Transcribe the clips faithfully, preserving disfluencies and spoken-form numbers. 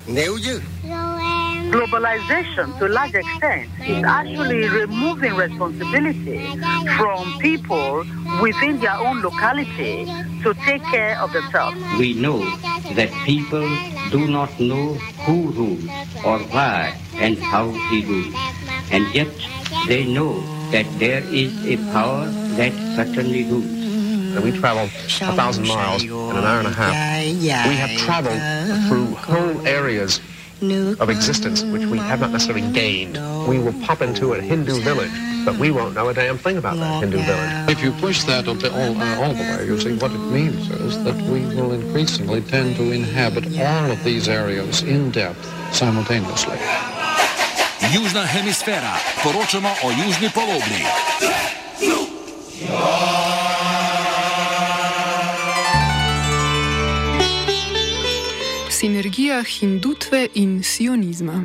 Globalization, to a large extent, is actually removing responsibility from people within their own locality to take care of themselves. We know that people do not know who rules or why and how he rules, and yet they know that there is a power that certainly rules. We travel a thousand miles in an hour and a half. We have traveled through whole areas of existence which we have not necessarily gained. We will pop into a Hindu village, but we won't know a damn thing about that Hindu village. If you push that all, uh, all the way, you see what it means is that we will increasingly tend to inhabit all of these areas in depth simultaneously. Južna hemisfera. Poročamo o južni polobli. Sinergija hindutve in sionizma.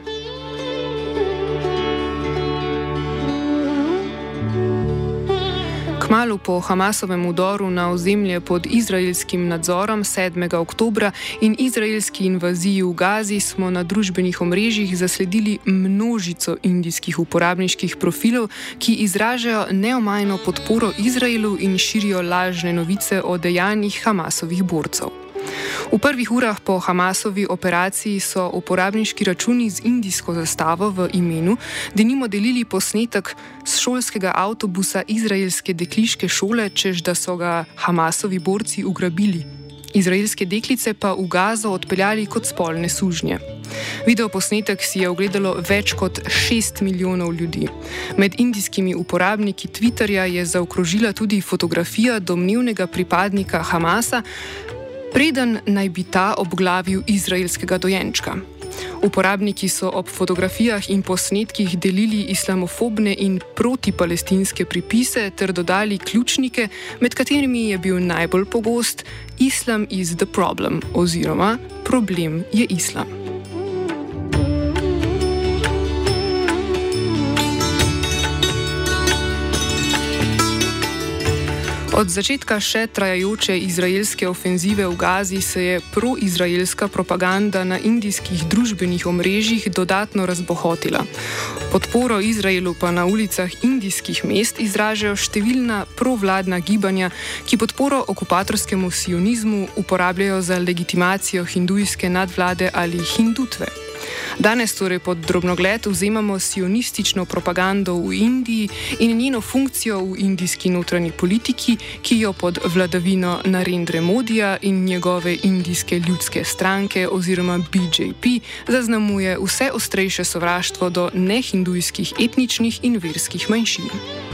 Kmalu po Hamasovem udoru na ozemlje pod izraelskim nadzorom sedmega oktobra in izraelski invaziji v Gazi smo na družbenih omrežjih zasledili množico indijskih uporabniških profilov, ki izražajo neomajno podporo Izraelu in širijo lažne novice o dejanjih Hamasovih borcev. V prvih urah po Hamasovi operaciji so uporabniški računi z indijsko zastavo v imenu denimo delili posnetek s šolskega avtobusa izraelske dekliške šole, čež da so ga Hamasovi borci ugrabili. Izraelske deklice pa v Gazo odpeljali kot spolne sužnje. Videoposnetek si je ogledalo več kot šest milijonov ljudi. Med indijskimi uporabniki Twitterja je zaokrožila tudi fotografija domnevnega pripadnika Hamasa, preden naj bi ta obglavil izraelskega dojenčka. Uporabniki so ob fotografijah in posnetkih delili islamofobne in protipalestinske pripise ter dodali ključnike, med katerimi je bil najbolj pogost Islam is the problem oziroma problem je islam. Od začetka še trajajoče izraelske ofenzive v Gazi se je proizraelska propaganda na indijskih družbenih omrežjih dodatno razbohotila. Podporo Izraelu pa na ulicah indijskih mest izražajo številna provladna gibanja, ki podporo okupatorskemu sionizmu uporabljajo za legitimacijo hindujske nadvlade ali hindutve. Danes torej pod drobnogled vzemamo sionistično propagando v Indiji in njeno funkcijo v indijski notranji politiki, ki jo pod vladavino Narendre Modija in njegove indijske ljudske stranke oziroma B J P zaznamuje vse ostrejše sovraštvo do nehindujskih etničnih in verskih manjšin.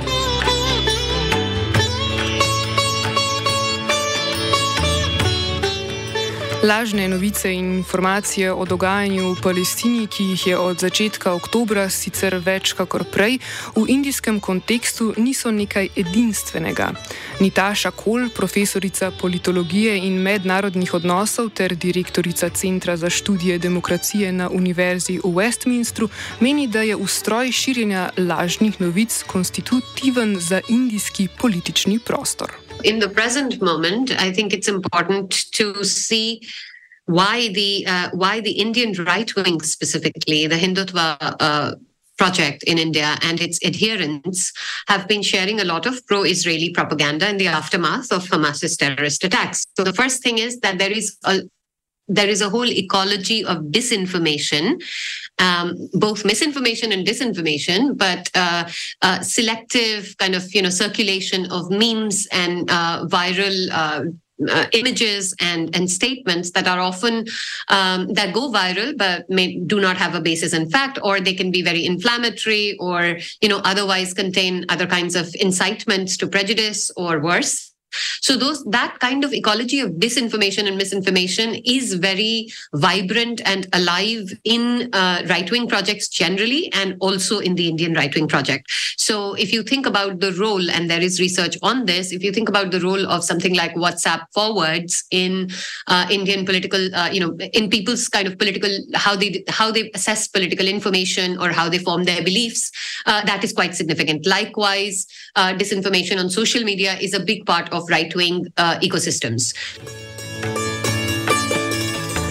Lažne novice in informacije o dogajanju v Palestini, ki jih je od začetka oktobra sicer več kakor prej, v indijskem kontekstu niso nekaj edinstvenega. Nitaša Kol, profesorica politologije in mednarodnih odnosov ter direktorica Centra za študije demokracije na Univerzi v Westminstru, meni, da je ustroj širjenja lažnih novic konstitutiven za indijski politični prostor. In the present moment, I think it's important to see why the uh, why the Indian right wing, specifically the Hindutva uh, project in India and its adherents, have been sharing a lot of pro-Israeli propaganda in the aftermath of Hamas's terrorist attacks. So the first thing is that there is a there is a whole ecology of disinformation, um, both misinformation and disinformation, but uh, uh, selective kind of, you know, circulation of memes and uh, viral uh, uh, images and, and statements that are often, um, that go viral, but may, do not have a basis in fact, or they can be very inflammatory or, you know, otherwise contain other kinds of incitements to prejudice or worse. So those that kind of ecology of disinformation and misinformation is very vibrant and alive in uh, right-wing projects generally and also in the Indian right-wing project. So if you think about the role, and there is research on this, if you think about the role of something like WhatsApp forwards in uh, Indian political, uh, you know, in people's kind of political, how they how they assess political information or how they form their beliefs, uh, that is quite significant. Likewise, uh, disinformation on social media is a big part of right-wing uh, ecosystems.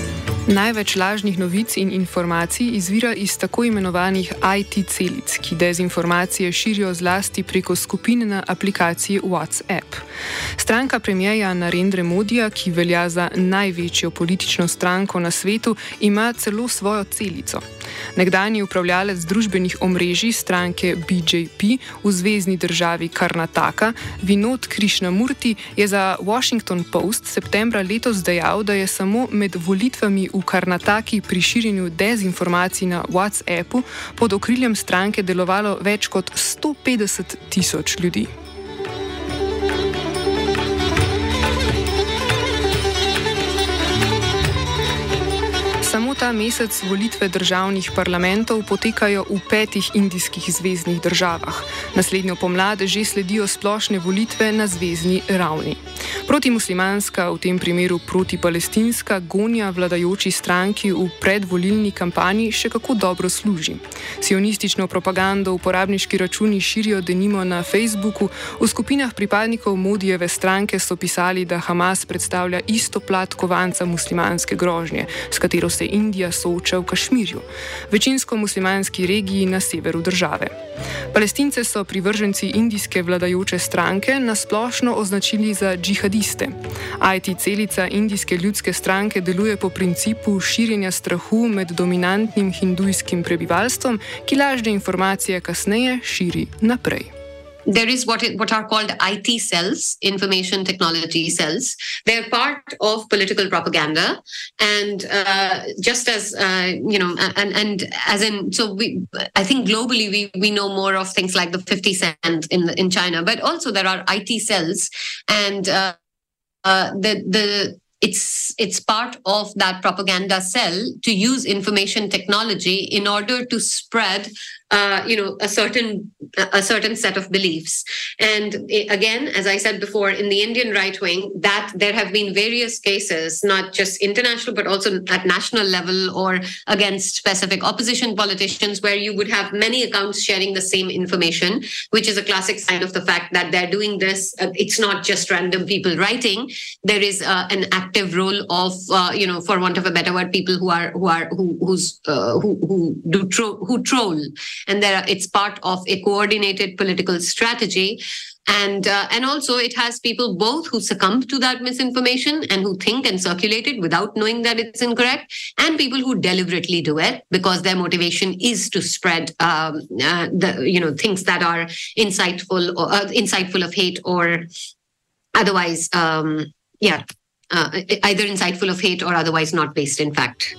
Največ lažnih novic in informacij izvira iz tako imenovanih I T celic, ki dezinformacije širijo zlasti preko skupin na aplikaciji WhatsApp. Stranka premierja Narendre Modija, ki velja za največjo politično stranko na svetu, ima celo svojo celico. Nekdanji upravljalec družbenih omrežij stranke B J P v zvezni državi Karnataka, Vinod Krishnamurti, je za Washington Post septembra letos dejal, da je samo med volitvami v Karnataki pri širjenju dezinformacij na WhatsAppu pod okriljem stranke delovalo več kot sto petdeset tisoč ljudi. Samo ta mesec volitve državnih parlamentov potekajo v petih indijskih zveznih državah. Naslednjo pomlad že sledijo splošne volitve na zvezni ravni. Protimuslimanska, v tem primeru protipalestinska, gonja vladajoči stranki v predvolilni kampanji še kako dobro služi. Sionistično propagando uporabniški računi širijo denimo na Facebooku, v skupinah pripadnikov Modijeve stranke so pisali, da Hamas predstavlja isto plat kovanca muslimanske grožnje, s katero se Indija sooča v Kašmirju, večinsko muslimanski regiji na severu države. Palestince so privrženci indijske vladajoče stranke nasplošno označili za džihadiste. I T celica indijske ljudske stranke deluje po principu širjenja strahu med dominantnim hindujskim prebivalstvom, ki lažne informacije kasneje širi naprej. There is what, it, what are called I T cells, information technology cells. They're part of political propaganda, and uh, just as uh, you know, and and as in, so we, I think globally we we know more of things like the fifty cent in in China, but also there are I T cells, and uh, uh, the the. It's it's part of that propaganda cell to use information technology in order to spread, uh, you know, a certain a certain set of beliefs. And again, as I said before, in the Indian right wing, that there have been various cases, not just international, but also at national level or against specific opposition politicians, where you would have many accounts sharing the same information, which is a classic sign of the fact that they're doing this. Uh, it's not just random people writing. There is uh, an active role of, uh, you know, for want of a better word, people who are who are who who's uh, who who do tro- who troll, and there are, it's part of a coordinated political strategy. And uh, and also it has people both who succumb to that misinformation and who think and circulate it without knowing that it's incorrect, and people who deliberately do it because their motivation is to spread um, uh, the you know things that are insightful or uh, insightful of hate or otherwise um, yeah uh, either insightful of hate or otherwise not based in fact.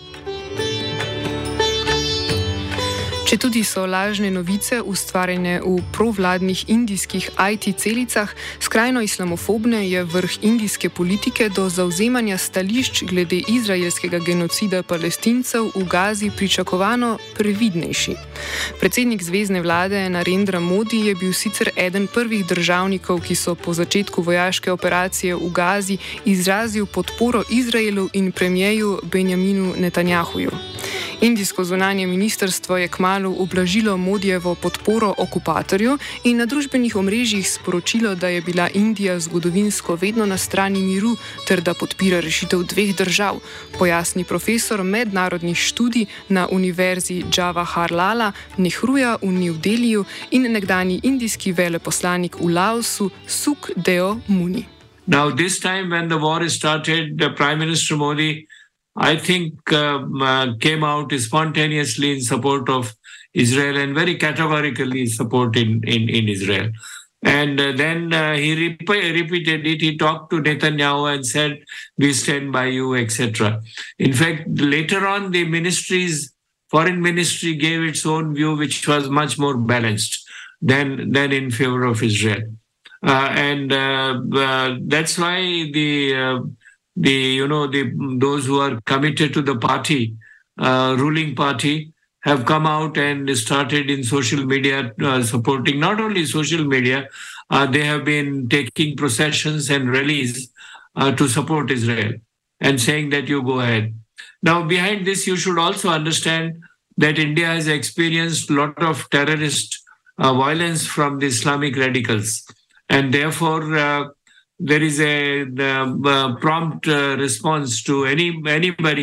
Četudi so lažne novice ustvarjene v provladnih indijskih I T celicah, skrajno islamofobne, je vrh indijske politike do zavzemanja stališč glede izraelskega genocida Palestincev v Gazi pričakovano previdnejši. Predsednik zvezne vlade Narendra Modi je bil sicer eden prvih državnikov, ki so po začetku vojaške operacije v Gazi izrazil podporo Izraelu in premierju Benjaminu Netanjahuju. Indijsko zunanje ministrstvo je kmalu ublažilo Modijevo podporo okupatorju in na družbenih omrežjih sporočilo, da je bila Indija zgodovinsko vedno na strani miru ter da podpira rešitev dveh držav, pojasni profesor mednarodnih študij na univerzi Jawaharlala Nehruja v New Delhiju in nekdanji indijski veleposlanik v Laosu Sukhdeo Muni. Now this time when the war started, the Prime Minister Modi I think um, uh, came out spontaneously in support of Israel and very categorically support in, in, in Israel. And uh, then uh, he rep- repeated it. He talked to Netanyahu and said, we stand by you, et cetera. In fact, later on, the ministry's foreign ministry gave its own view, which was much more balanced than, than in favor of Israel. Uh, and uh, uh, that's why the... Uh, The you know the those who are committed to the party, uh, ruling party, have come out and started in social media uh, supporting not only social media, uh, they have been taking processions and rallies uh, to support Israel and saying that you go ahead. Now behind this, you should also understand that India has experienced a lot of terrorist uh, violence from the Islamic radicals, and therefore. Uh, There is a uh, uh, prompt uh, response to any anybody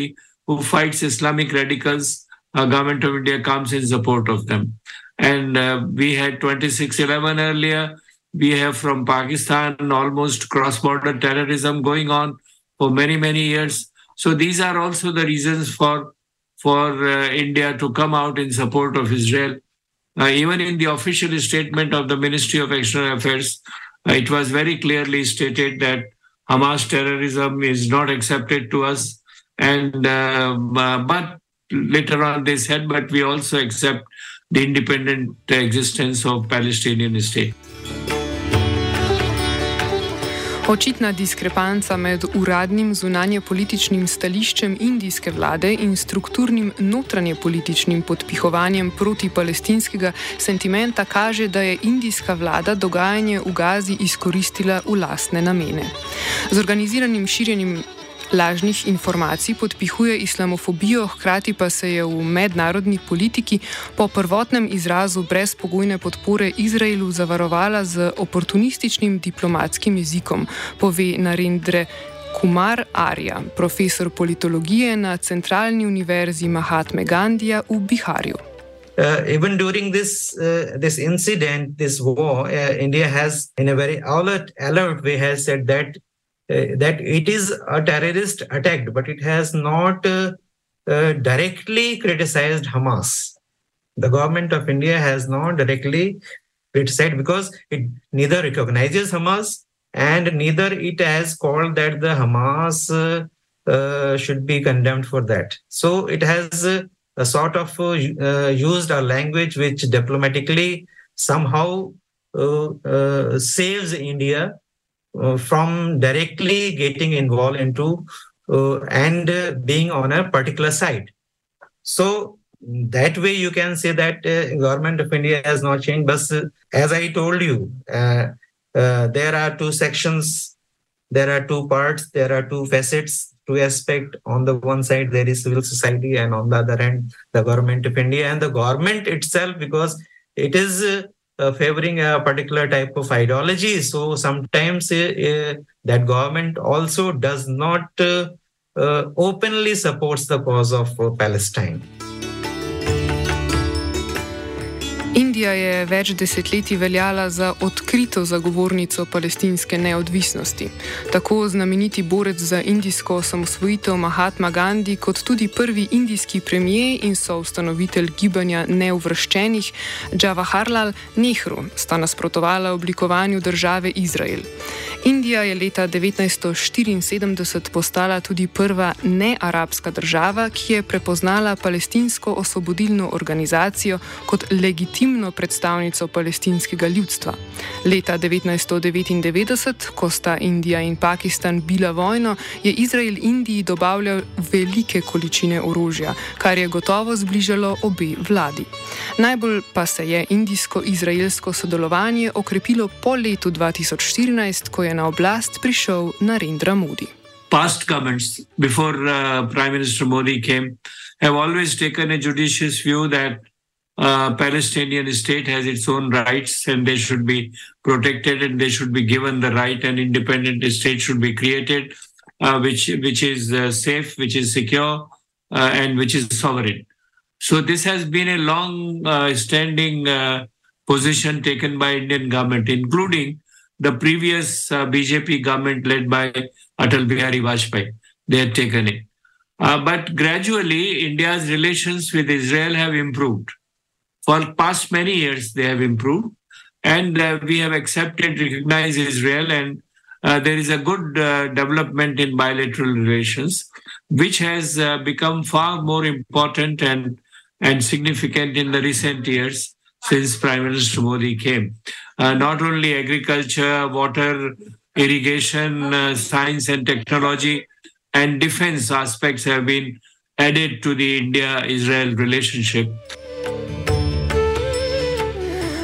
who fights Islamic radicals, uh, government of India comes in support of them. And uh, we had twenty-six eleven earlier. We have from Pakistan almost cross-border terrorism going on for many, many years. So these are also the reasons for, for uh, India to come out in support of Israel. Uh, even in the official statement of the Ministry of External Affairs, uh, it was very clearly stated that Hamas terrorism is not accepted to us. And uh, but later on they said, but we also accept the independent existence of Palestinian state. Očitna diskrepanca med uradnim zunanjepolitičnim stališčem indijske vlade in strukturnim notranjepolitičnim podpihovanjem protipalestinskega sentimenta kaže, da je indijska vlada dogajanje v Gazi izkoristila v lastne namene. Z organiziranim širjenjem lažnih informacij podpihuje islamofobijo, hkrati pa se je v mednarodni politiki po prvotnem izrazu brezpogojne podpore Izraelu zavarovala z oportunističnim diplomatskim jezikom, pove Narendra Kumar Arya, profesor politologije na Centralni univerzi Mahatme Gandhija v Biharju. Uh, even during this uh, this incident, this war, uh, India has, in a very alert, alert way, has said that Uh, that it is a terrorist attack, but it has not uh, uh, directly criticized Hamas. The government of India has not directly criticized because it neither recognizes Hamas and neither it has called that the Hamas uh, uh, should be condemned for that. So it has uh, a sort of uh, uh, used a language which diplomatically somehow uh, uh, saves India Uh, from directly getting involved into uh, and uh, being on a particular side. So that way you can say that uh, government of India has not changed. But uh, as I told you, uh, uh, there are two sections, there are two parts, there are two facets, two aspects. On the one side, there is civil society, and on the other hand, the government of India. And the government itself, because it is uh, Uh, favoring a particular type of ideology. So sometimes uh, uh, that government also does not uh, uh, openly supports the cause of uh, Palestine. Indija je več desetletij veljala za odkrito zagovornico palestinske neodvisnosti. Tako znameniti borec za indijsko osamosvojitev Mahatma Gandhi kot tudi prvi indijski premier in soustanovitelj gibanja neuvrščenih Jawaharlal Nehru sta nasprotovala oblikovanju države Izrael. Indija je leta devetnajststo štiriinsedemdeset postala tudi prva nearabska država, ki je prepoznala palestinsko osvobodilno organizacijo kot legitimno predstavnico palestinskega ljudstva. Leta devetnajststo devetindevetdeset, ko sta Indija in Pakistan bila vojno, je Izrael Indiji dobavljal velike količine orožja, kar je gotovo zbližalo obe vladi. Najbolj pa se je indijsko-izraelsko sodelovanje okrepilo po letu dva tisoč štirinajst, ko je na oblast prišel Narendra Modi. Past governments, before uh, Prime Minister Modi came, have always taken a judicious view that uh, Palestinian state has its own rights and they should be protected and they should be given the right, and independent state should be created, uh, which which is uh, safe, which is secure, uh, and which is sovereign. So this has been a long-standing uh, uh, position taken by Indian government, including the previous uh, B J P government led by Atal Bihari Vajpayee. They had taken it. Uh, but gradually, India's relations with Israel have improved. For past many years, they have improved. And uh, we have accepted, recognized Israel, and uh, there is a good uh, development in bilateral relations, which has uh, become far more important and, and significant in the recent years since Prime Minister Modi came. Uh, not only agriculture, water, irrigation, uh, science and technology, and defense aspects have been added to the India-Israel relationship.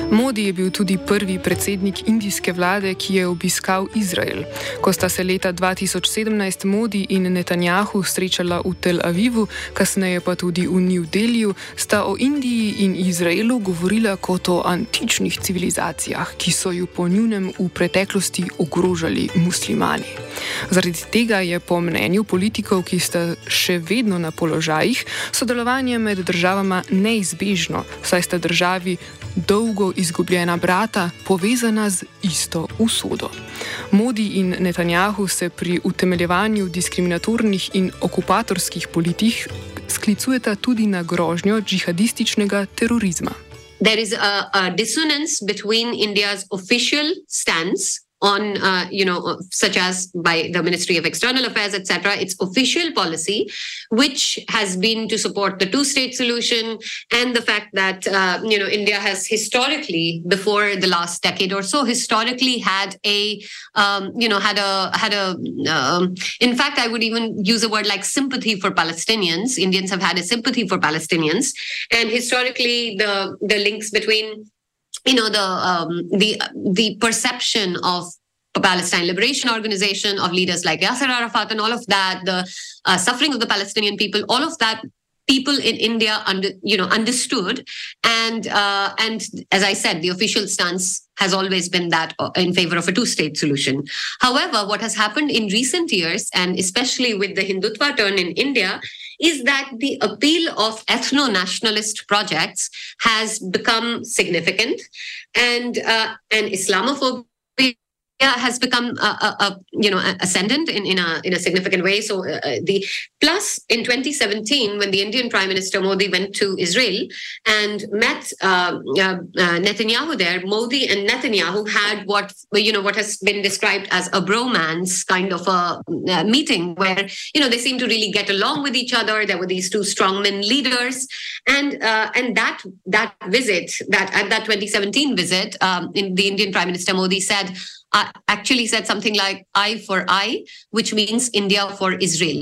Modi je bil tudi prvi predsednik indijske vlade, ki je obiskal Izrael. Ko sta se leta dva tisoč sedemnajst Modi in Netanjahu srečala v Tel Avivu, kasneje pa tudi v New Delhiju, sta o Indiji in Izraelu govorila kot o antičnih civilizacijah, ki so ju po njunem v preteklosti ogrožali muslimani. Zaradi tega je po mnenju politikov, ki sta še vedno na položajih, sodelovanje med državama neizbežno, saj sta državi dolgo izgubljena brata, povezana z isto usodo. Modi in Netanjahu se pri utemeljevanju diskriminatornih in okupatorskih politik sklicujeta tudi na grožnjo džihadističnega terorizma. There is a, a dissonance between India's official stance on, uh, you know, such as by the Ministry of External Affairs, et cetera, its official policy, which has been to support the two-state solution, and the fact that, uh, you know, India has historically, before the last decade or so, historically had a, um, you know, had a, had a, um, in fact, I would even use a word like sympathy for Palestinians. Indians have had a sympathy for Palestinians, and historically, the the links between you know, the um, the the perception of a Palestine Liberation Organization, of leaders like Yasser Arafat and all of that, the uh, suffering of the Palestinian people, all of that people in India under, you know, understood. And, uh, and as I said, the official stance has always been that in favor of a two-state solution. However, what has happened in recent years, and especially with the Hindutva turn in India, is that the appeal of ethno-nationalist projects has become significant, and uh, and Islamophobia has become a, a, a you know ascendant in, in a in a significant way. So uh, the plus in twenty seventeen, when the Indian Prime Minister Modi went to Israel and met uh, uh, uh, Netanyahu there, Modi and Netanyahu had what you know what has been described as a bromance kind of a uh, meeting where you know they seemed to really get along with each other. There were these two strongman leaders, and uh, and that that visit that at that twenty seventeen visit, um, in the Indian Prime Minister Modi said. Uh, actually said something like eye for eye, which means India for Israel.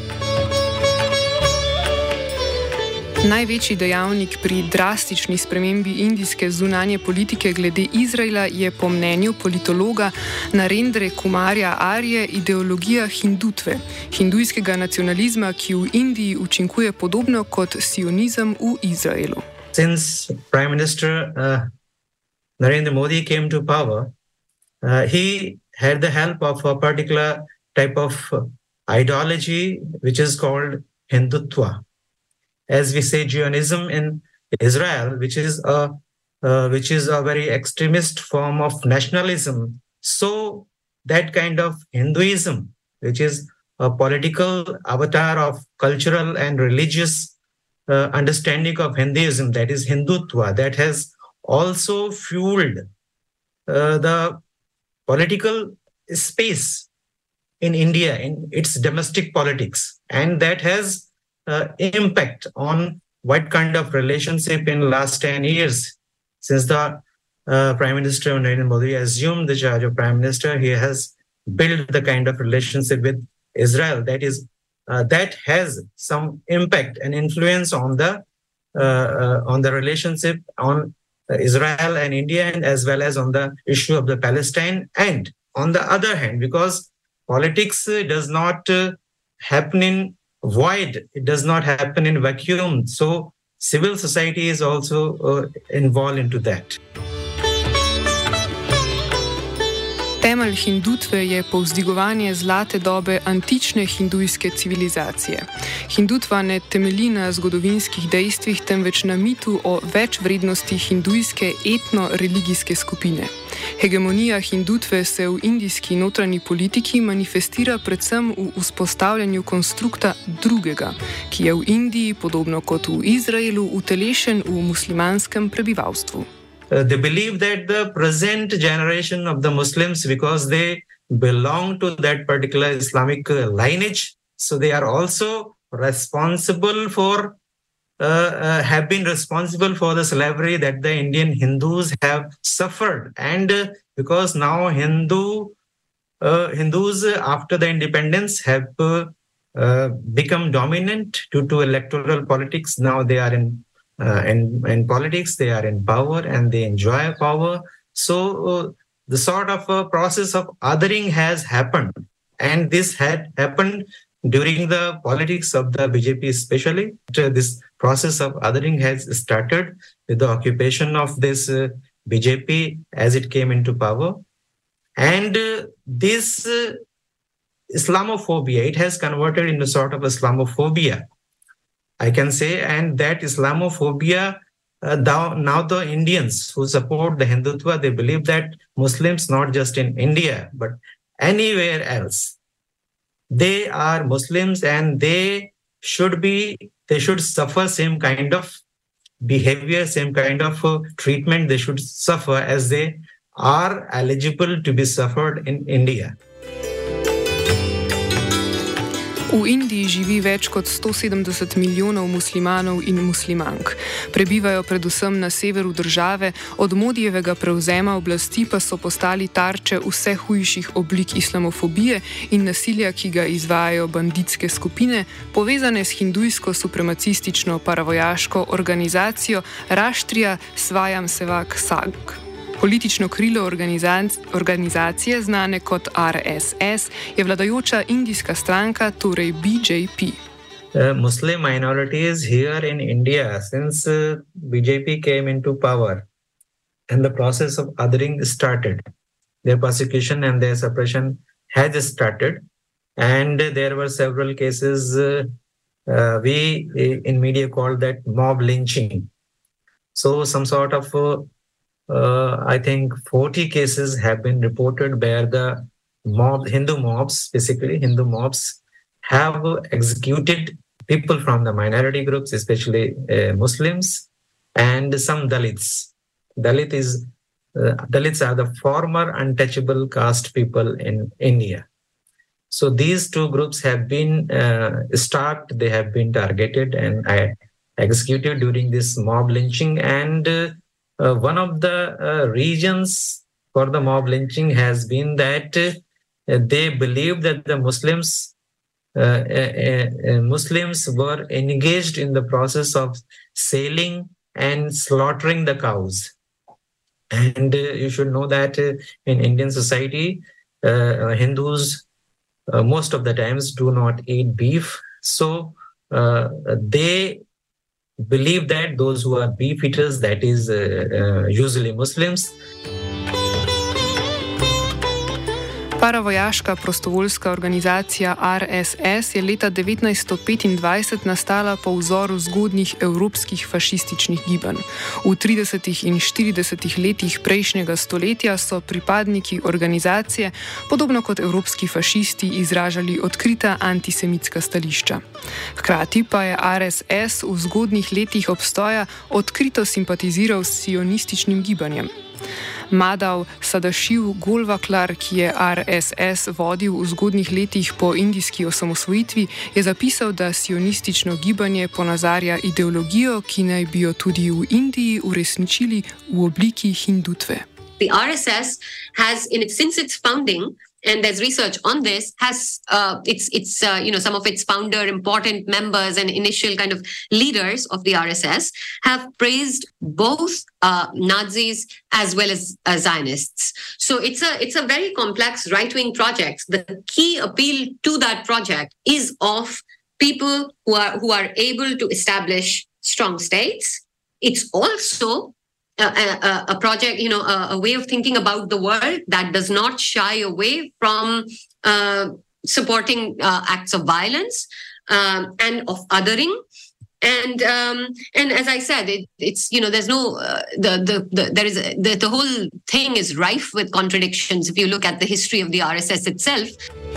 Največji dejavnik pri drastični spremembi indijske zunanje politike glede Izraela je po mnenju politologa Narendre Kumarja Arje ideologija hindutve, hindujskega nacionalizma, ki v Indiji učinkuje podobno kot sionizem v Izraelu. Since Prime Minister uh, Narendra Modi came to power, Uh, he had the help of a particular type of uh, ideology, which is called Hindutva. As we say, Zionism in Israel, which is a uh, which is a very extremist form of nationalism. So that kind of Hinduism, which is a political avatar of cultural and religious uh, understanding of Hinduism, that is Hindutva, that has also fueled uh, the political space in India, in its domestic politics. And that has uh, impact on what kind of relationship in last ten years. Since the uh, Prime Minister Narendra Modi assumed the charge of Prime Minister, he has built the kind of relationship with Israel that is uh, that has some impact and influence on the uh, uh, on the relationship on Israel and India, and as well as on the issue of the Palestine. And on the other hand, because politics does not uh, happen in void, it does not happen in vacuum. So civil society is also uh, involved into that. Temelj hindutve je povzdigovanje zlate dobe antične hindujske civilizacije. Hindutva ne temelji na zgodovinskih dejstvih, temveč na mitu o večvrednosti hindujske etno-religijske skupine. Hegemonija hindutve se v indijski notranji politiki manifestira predvsem v vzpostavljanju konstrukta drugega, ki je v Indiji, podobno kot v Izraelu, utelešen v muslimanskem prebivalstvu. Uh, they believe that the present generation of the Muslims, because they belong to that particular Islamic uh, lineage, so they are also responsible for, uh, uh, have been responsible for the slavery that the Indian Hindus have suffered. And uh, because now Hindu uh, Hindus, uh, after the independence, have uh, uh, become dominant due to electoral politics. Now they are in uh, in, in politics, they are in power and they enjoy power. So uh, the sort of a process of othering has happened. And this had happened during the politics of the B J P especially. This process of othering has started with the occupation of this uh, B J P as it came into power. And uh, this uh, Islamophobia, it has converted into sort of Islamophobia, I can say. And that Islamophobia, uh, now, now the Indians who support the Hindutva, they believe that Muslims, not just in India, but anywhere else, they are Muslims and they should be, they should suffer same kind of behavior, same kind of uh, treatment they should suffer as they are eligible to be suffered in India. V Indiji živi več kot sto sedemdeset milijonov muslimanov in muslimank. Prebivajo predvsem na severu države, od Modijevega prevzema oblasti pa so postali tarče vse hujših oblik islamofobije in nasilja, ki ga izvajajo banditske skupine, povezane s hindujsko supremacistično paravojaško organizacijo Raštrija Svayam Sevak Sangh. Politično krilo organizacije, znane kot R S S, je vladajoča indijska stranka, torej B J P. Uh, Muslim minorities here in India, since uh, B J P came into power and the process of othering started, their persecution and their suppression has started, and there were several cases uh, uh, we in media called that mob lynching. So some sort of uh, Uh, I think forty cases have been reported where the mob, Hindu mobs, basically Hindu mobs, have executed people from the minority groups, especially uh, Muslims, and some Dalits. Dalit is, uh, Dalits are the former untouchable caste people in India. So these two groups have been uh, stalked, they have been targeted and uh, executed during this mob lynching. And uh, Uh, one of the uh, reasons for the mob lynching has been that uh, they believed that the Muslims uh, uh, uh, Muslims were engaged in the process of selling and slaughtering the cows. And uh, you should know that uh, in Indian society, uh, Hindus uh, most of the times do not eat beef. So uh, they believe that those who are beef eaters, that is uh, uh, usually Muslims. Paravojaška prostovoljska organizacija R S S je leta devetnajststo petindvajset nastala po vzoru zgodnjih evropskih fašističnih gibanj. V tridesetih in štiridesetih letih prejšnjega stoletja so pripadniki organizacije, podobno kot evropski fašisti, izražali odkrita antisemitska stališča. Hkrati pa je R S S v zgodnjih letih obstoja odkrito simpatiziral s sionističnim gibanjem. Madhav Sadashiv Golwaklar, ki je R S S vodil v zgodnjih letih po indijski osamosvojitvi, je zapisal, da sionistično gibanje ponazarja ideologijo, ki naj bi jo tudi v Indiji uresničili v obliki hindutve. The R S S has, in its, since its founding, and there's research on this, has uh, it's it's uh, you know some of its founder important members and initial kind of leaders of the R S S have praised both uh, Nazis as well as uh, Zionists. So it's a it's a very complex right-wing project. The key appeal to that project is of people who are who are able to establish strong states. It's also A, a, a project, you know, a, a way of thinking about the world that does not shy away from uh, supporting uh, acts of violence um, and of othering. And um, and as I said, it, it's you know, there's no uh, the, the the there is a, the the whole thing is rife with contradictions. If you look at the history of the R S S itself.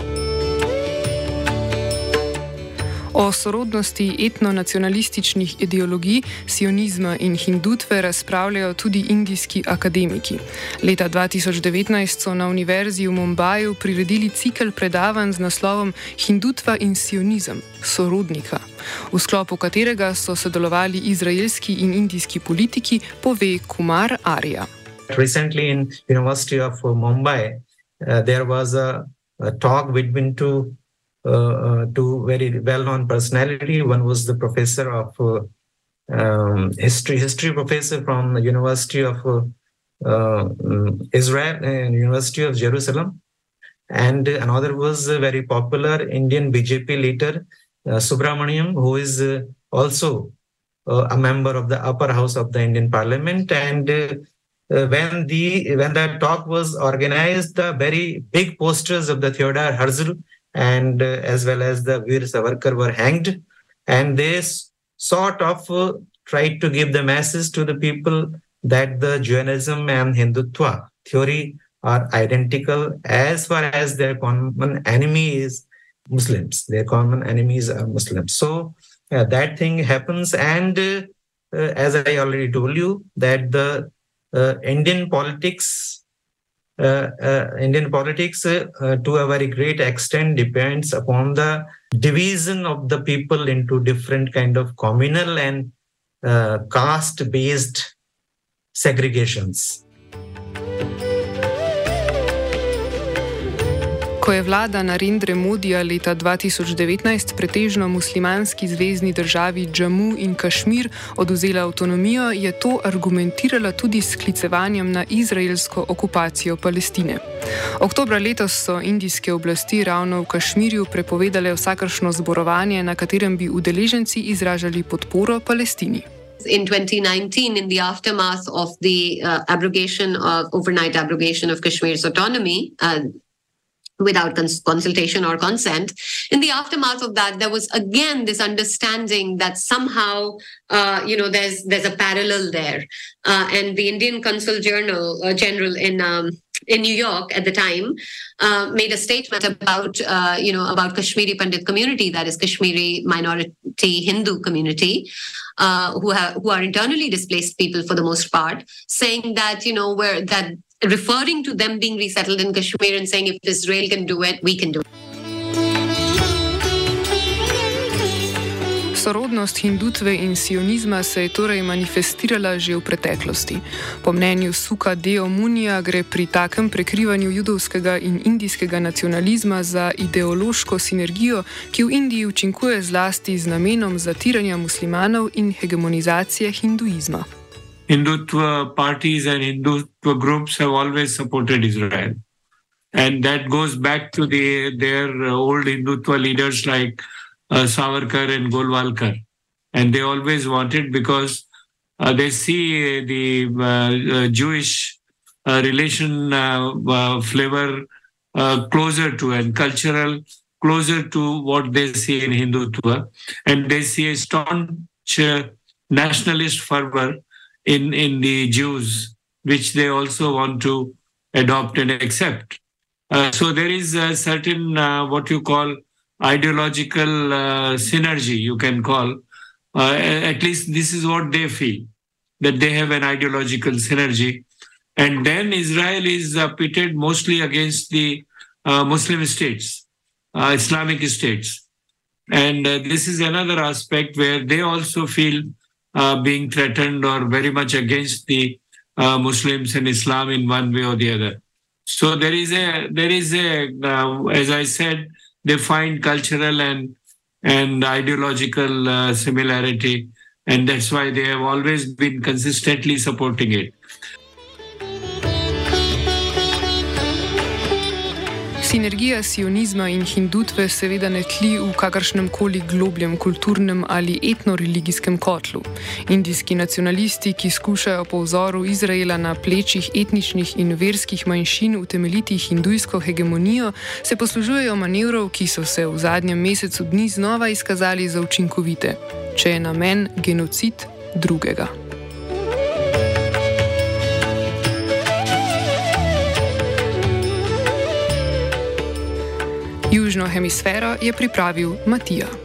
O sorodnosti etnonacionalističnih ideologij, sionizma in hindutve razpravljajo tudi indijski akademiki. Leta dva tisoč devetnajst so na Univerzi v Mumbaju priredili cikel predavanj z naslovom Hindutva in sionizem – sorodnika, v sklopu katerega so sodelovali izraelski in indijski politiki, pove Kumar Arya. Recently in University of Mumbai, uh, there was a, a talk between two Uh, uh, two very well-known personality. One was the professor of uh, um, history history professor from the University of uh, uh, Israel and University of Jerusalem. And another was a very popular Indian B J P leader, uh, Subramaniam, who is uh, also uh, a member of the upper house of the Indian Parliament. And uh, uh, when the when the talk was organized, the very big posters of the Theodore Herzl and uh, as well as the Veer Savarkar were hanged, and they s- sort of uh, tried to give the message to the people that the Jainism and Hindutva theory are identical as far as their common enemy is Muslims. Their common enemies are Muslims. So uh, that thing happens. And uh, uh, as I already told you, that the uh, Indian politics, uh, uh, Indian politics uh, uh, to a very great extent depends upon the division of the people into different kind of communal and uh, caste-based segregations. Ko je vlada Narendre Modija leta dva tisoč devetnajst pretežno muslimanski zvezni državi Džamu in Kašmir odvzela avtonomijo, je to argumentirala tudi s sklicevanjem na izraelsko okupacijo Palestine. Oktobra letos so indijske oblasti ravno v Kašmirju prepovedale vsakršno zborovanje, na katerem bi udeleženci izražali podporo Palestini. In twenty nineteen, in the aftermath of the uh, abrogation of overnight abrogation of Kashmir's autonomy, uh, without cons- consultation or consent. In the aftermath of that, there was again this understanding that somehow, uh, you know, there's there's a parallel there. Uh, and the Indian Consul Journal, uh, General in um, in New York at the time uh, made a statement about, uh, you know, about Kashmiri Pandit community, that is Kashmiri minority Hindu community, uh, who have who are internally displaced people for the most part, saying that, you know, where that. referring to them being resettled in Kashmir and saying if Israel can do it, we can do it. Sorodnost hindutve in sionizma se je torej manifestirala že v preteklosti. Po mnenju Sukha Deo Munija gre pri takem prekrivanju judovskega in indijskega nacionalizma za ideološko sinergijo, ki v Indiji učinkuje zlasti z namenom zatiranja muslimanov in hegemonizacije hinduizma. Hindutva parties and Hindutva groups have always supported Israel. And that goes back to the, their old Hindutva leaders like uh, Savarkar and Golwalkar. And they always wanted, because uh, they see the uh, uh, Jewish uh, relation uh, uh, flavor uh, closer to and cultural closer to what they see in Hindutva. And they see a staunch uh, nationalist fervor in, in the Jews, which they also want to adopt and accept. Uh, so there is a certain, uh, what you call, ideological uh, synergy, you can call. Uh, at least this is what they feel, that they have an ideological synergy. And then Israel is uh, pitted mostly against the uh, Muslim states, uh, Islamic states. And uh, this is another aspect where they also feel Uh, being threatened or very much against the uh, Muslims and Islam in one way or the other. So there is a, there is a, uh, as I said, they find cultural and and ideological uh, similarity, and that's why they have always been consistently supporting it. Sinergija sionizma in hindutve seveda ne tli v kakršnem koli globljem kulturnem ali etno-religijskem kotlu. Indijski nacionalisti, ki skušajo po vzoru Izraela na plečih etničnih in verskih manjšin utemeljiti hindujsko hegemonijo, se poslužujejo manevrov, ki so se v zadnjem mesecu dni znova izkazali za učinkovite, če je namen genocid drugega. Južno hemisfero je pripravil Matija.